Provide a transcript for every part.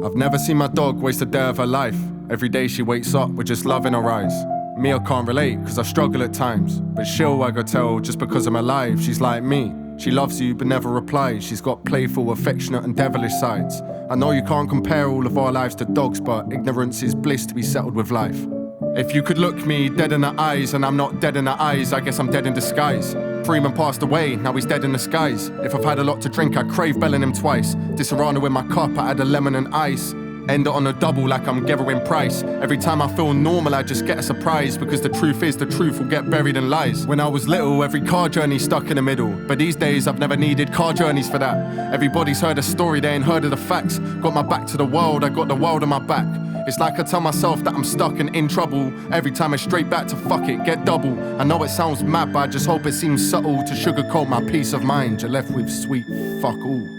I've never seen my dog waste a day of her life. Every day she wakes up with just love in her eyes. Me, I can't relate, cause I struggle at times. But she'll wag her tail just because I'm alive. She's like me, she loves you but never replies. She's got playful, affectionate and devilish sides. I know you can't compare all of our lives to dogs, but ignorance is bliss to be settled with life. If you could look me dead in the eyes and I'm not dead in the eyes, I guess I'm dead in disguise. Freeman passed away, now he's dead in the skies. If I've had a lot to drink, I crave Bellingham twice. Disaronno in my cup, I add a lemon and ice. End it on a double like I'm Gerwyn Price. Every time I feel normal, I just get a surprise. Because the truth is, the truth will get buried in lies. When I was little, every car journey stuck in the middle. But these days, I've never needed car journeys for that. Everybody's heard a story, they ain't heard of the facts. Got my back to the world, I got the world on my back. It's like I tell myself that I'm stuck and in trouble. Every time it's straight back to fuck it, get double. I know it sounds mad, but I just hope it seems subtle to sugarcoat my peace of mind. You're left with sweet fuck all.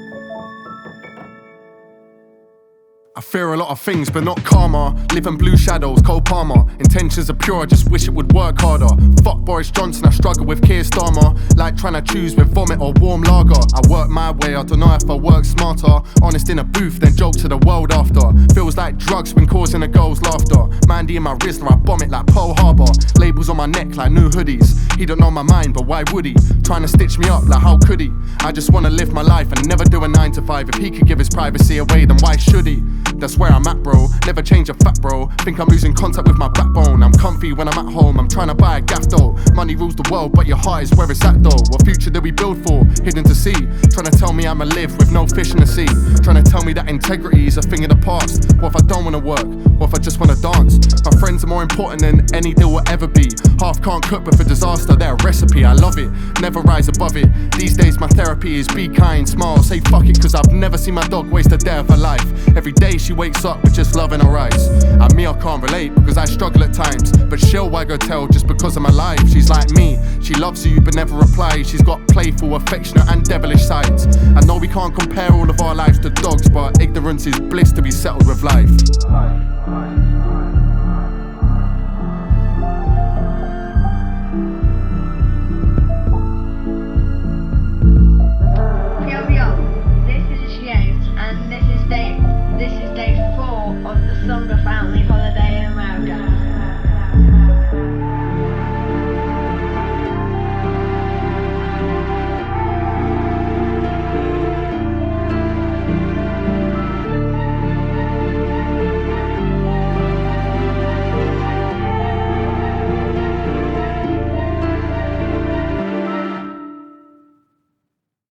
I fear a lot of things, but not karma. Live in blue shadows, Cole Palmer. Intentions are pure, I just wish it would work harder. Fuck Boris Johnson, I struggle with Keir Starmer. Like trying to choose with vomit or warm lager. I work my way, I don't know if I work smarter. Honest in a booth, then joke to the world after. Feels like drugs when causing a girl's laughter. Mandy in my wrist, I bomb it like Pearl Harbor. Labels on my neck like new hoodies. He don't know my mind, but why would he? Trying to stitch me up, like how could he? I just wanna live my life and never do a 9 to 5. If he could give his privacy away, then why should he? That's where I'm at, bro. Never change a fat, bro. Think I'm losing contact with my backbone. I'm comfy when I'm at home. I'm trying to buy a gaff though. Money rules the world, but your heart is where it's at though. What future do we build for? Hidden to see. Trying to tell me I'ma live with no fish in the sea. Trying to tell me that integrity is a thing of the past. What if I don't wanna work? What if I just wanna dance? My friends are more important than any deal will ever be. Half can't cook, but for disaster, they're a recipe. I love it. Never rise above it. These days my therapy is be kind, smile, say fuck it, cause I've never seen my dog waste a day of her life. Every day she wakes up with just love in her eyes. And me, I can't relate because I struggle at times. But she'll wag her tail just because I'm alive. She's like me, she loves you but never replies. She's got playful, affectionate and devilish sides. I know we can't compare all of our lives to dogs, but ignorance is bliss to be settled with life.